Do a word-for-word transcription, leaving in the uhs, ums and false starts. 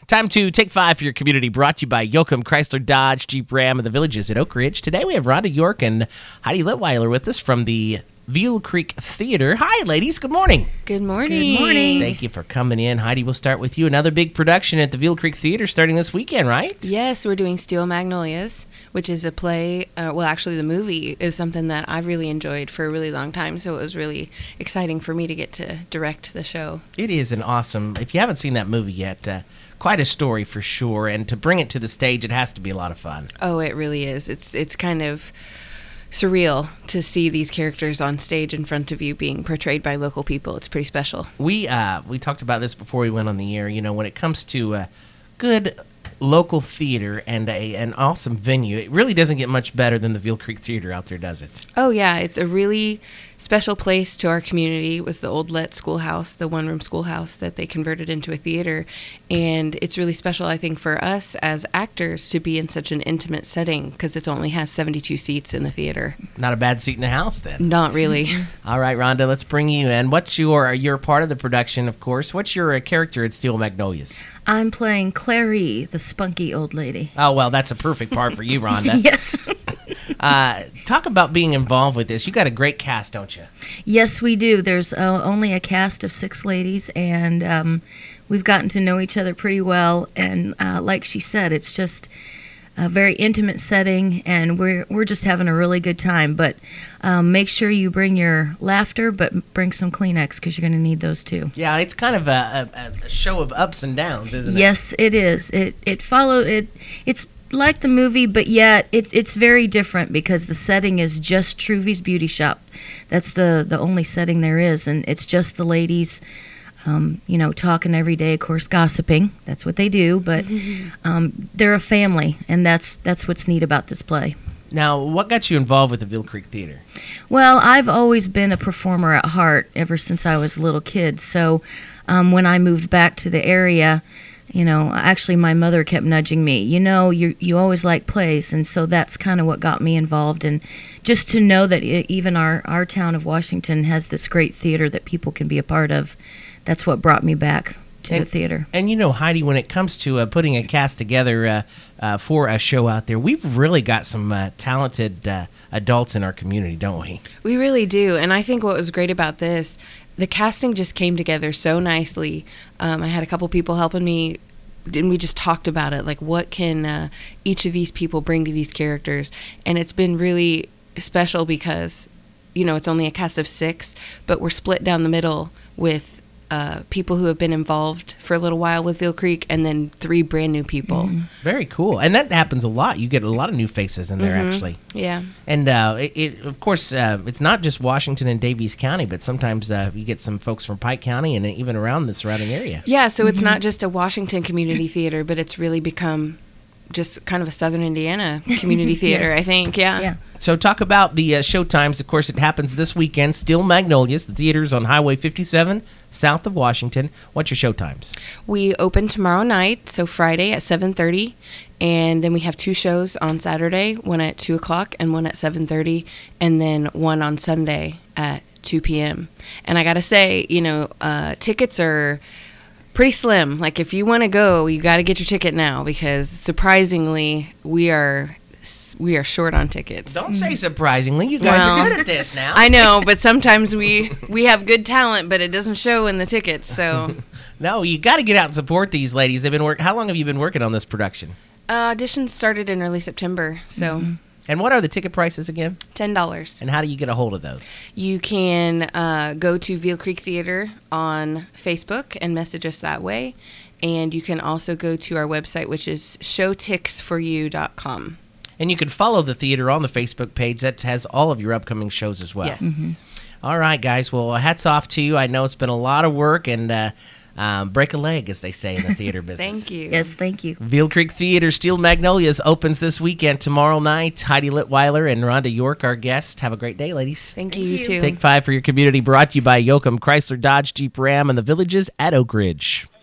Time to take five for your community, brought to you by Yoakum Chrysler Dodge Jeep Ram of the Villages at Oak Ridge. Today we have Rhonda York and Heidi Litweiler with us from the Veal Creek Theater. Hi, ladies. Good morning. Good morning. Good morning. Thank you for coming in. Heidi, we'll start with you. Another big production at the Veal Creek Theater starting this weekend, right? Yes, we're doing Steel Magnolias, which is a play. Uh, well, actually, the movie is something that I've really enjoyed for a really long time, so it was really exciting for me to get to direct the show. It is an awesome, if you haven't seen that movie yet, uh, quite a story for sure. And to bring it to the stage, it has to be a lot of fun. Oh, it really is. It's it's kind of surreal to see these characters on stage in front of you being portrayed by local people. It's pretty special. We uh, we talked about this before we went on the air. You know, when it comes to uh, good local theater and a an awesome venue, it really doesn't get much better than the Veal Creek Theater out there, does it? Oh, yeah. It's a really special place to our community. It was the old Lett schoolhouse, the one-room schoolhouse that they converted into a theater. And it's really special, I think, for us as actors to be in such an intimate setting because it only has seventy-two seats in the theater. Not a bad seat in the house, then. Not really. All right, Rhonda, let's bring you in. What's your, you're part of the production, of course. What's your uh, character at Steel Magnolias? I'm playing Clary, the spunky old lady. Oh, well, that's a perfect part for you, Rhonda. Yes. uh, talk about being involved with this. You got a great cast, don't you? Yes, we do. There's uh, only a cast of six ladies, and um, we've gotten to know each other pretty well. And uh, like she said, it's just a very intimate setting, and we're we're just having a really good time. But um, make sure you bring your laughter, but bring some Kleenex because you're going to need those too. Yeah, it's kind of a, a, a show of ups and downs, isn't it? Yes, it is. It it follow it. It's like the movie, but yet it's it's very different because the setting is just Truvy's Beauty Shop. That's the the only setting there is, and it's just the ladies, um, you know, talking every day. Of course, gossiping. That's what they do. But um, they're a family, and that's that's what's neat about this play. Now, what got you involved with the Veal Creek Theater? Well, I've always been a performer at heart ever since I was a little kid. So um, when I moved back to the area, you know, actually my mother kept nudging me, you know, you you always like plays, and so that's kind of what got me involved. And just to know that it, even our, our town of Washington has this great theater that people can be a part of, that's what brought me back to and, the theater. And you know, Heidi, when it comes to uh, putting a cast together uh, uh, for a show out there, we've really got some uh, talented uh, adults in our community, don't we? We really do. And I think what was great about this, the casting just came together so nicely. Um, I had a couple people helping me, and we just talked about it, like what can uh, each of these people bring to these characters. And it's been really special because, you know, it's only a cast of six, but we're split down the middle with uh, people who have been involved for a little while with Veal Creek, and then three brand new people. Mm-hmm. Very cool. And that happens a lot. You get a lot of new faces in there, Mm-hmm. actually. Yeah. And, uh, it, it, of course, uh, it's not just Washington and Daviess County, but sometimes uh, you get some folks from Pike County and even around the surrounding area. Yeah, so it's not just a Washington community theater, but it's really become just kind of a Southern Indiana community theater, Yes. I think. Yeah. Yeah. So talk about the uh, show times. Of course, it happens this weekend. Steel Magnolias. The theater's on Highway fifty-seven, south of Washington. What's your show times? We open tomorrow night, so Friday at seven thirty, and then we have two shows on Saturday, one at two o'clock and one at seven thirty, and then one on Sunday at two p.m. And I got to say, you know, uh, tickets are pretty slim. Like, if you want to go, you got to get your ticket now because, surprisingly, we are we are short on tickets. Don't say surprisingly. You guys Well, are good at this now. I know, but sometimes we we have good talent, but it doesn't show in the tickets. So No, you got to get out and support these ladies. They've been work. How long have you been working on this production? uh, auditions started in early September, so And what are the ticket prices again? ten dollars. And how do you get a hold of those? You can uh, go to Veal Creek Theater on Facebook and message us that way, and you can also go to our website, which is show tix for you dot com. And you can follow the theater on the Facebook page. That has all of your upcoming shows as well. Yes. All right, guys. Well, hats off to you. I know it's been a lot of work and uh, um, break a leg, as they say in the theater business. Thank you. Yes, thank you. Veal Creek Theater, Steel Magnolias opens this weekend tomorrow night. Heidi Litweiler and Rhonda York, our guests. Have a great day, ladies. Thank you, Thank you you. too. Take five for your community, brought to you by Yoakum Chrysler Dodge Jeep Ram and the Villages at Oak Ridge.